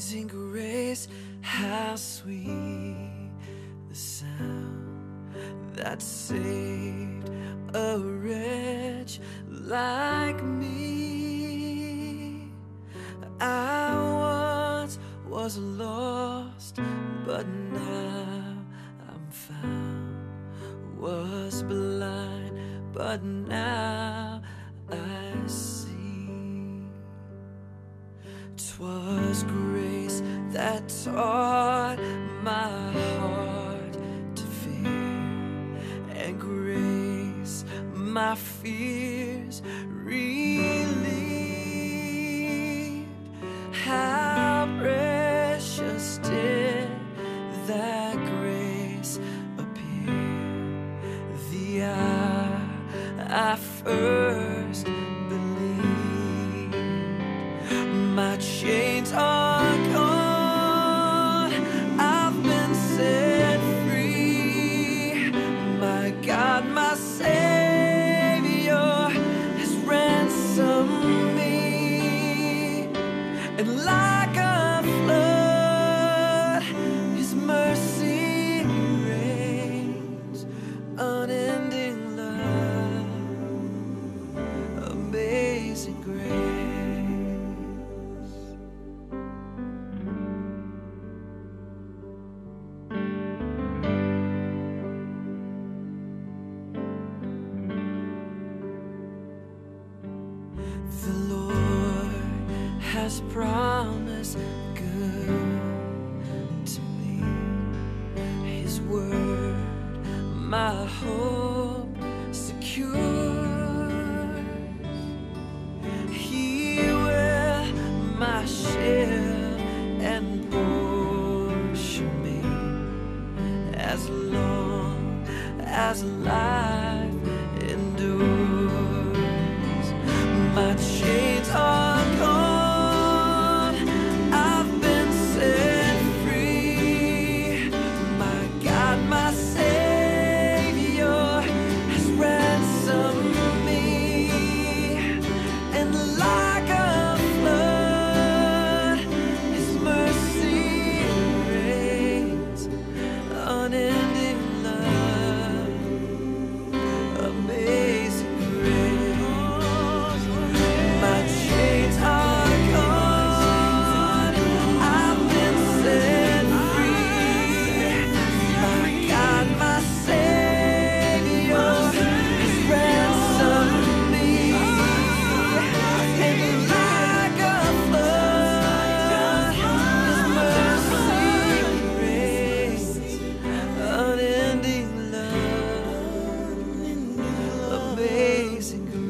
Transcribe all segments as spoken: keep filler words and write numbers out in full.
Amazing grace, how sweet the sound that saved a wretch like me. I once was lost, but now I'm found. Was blind, but now I see. 'Twas grace that taught my heart to fear, and grace my fears relieved. How precious did that grace appear the hour I first believed. My chains are gone, I've been set free. My God, my Savior has ransomed me. And like a flood, His mercy reigns, unending love, amazing grace. The Lord has promised good to me. His word, my hope secure. He will my shield and portion me, as long as life endures. My chains are gone, I've been set free. My God, my Savior has ransomed me. And like a flood, His mercy reigns, unending love, amazing grace. My chains are gone, I've been set free. My God, my Savior has ransomed me. And like a flood, His mercy reigns, unending love, amazing grace.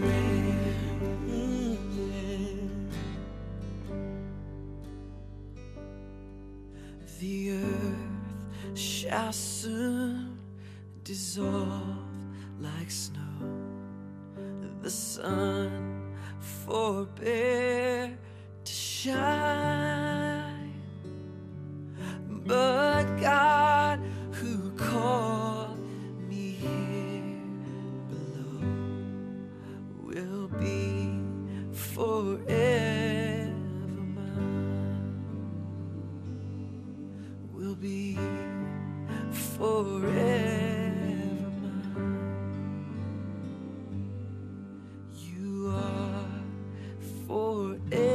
The earth shall soon dissolve like snow. The sun forbear to shine, but God, who called me here below, will be forever mine, will be forever mine. You are forever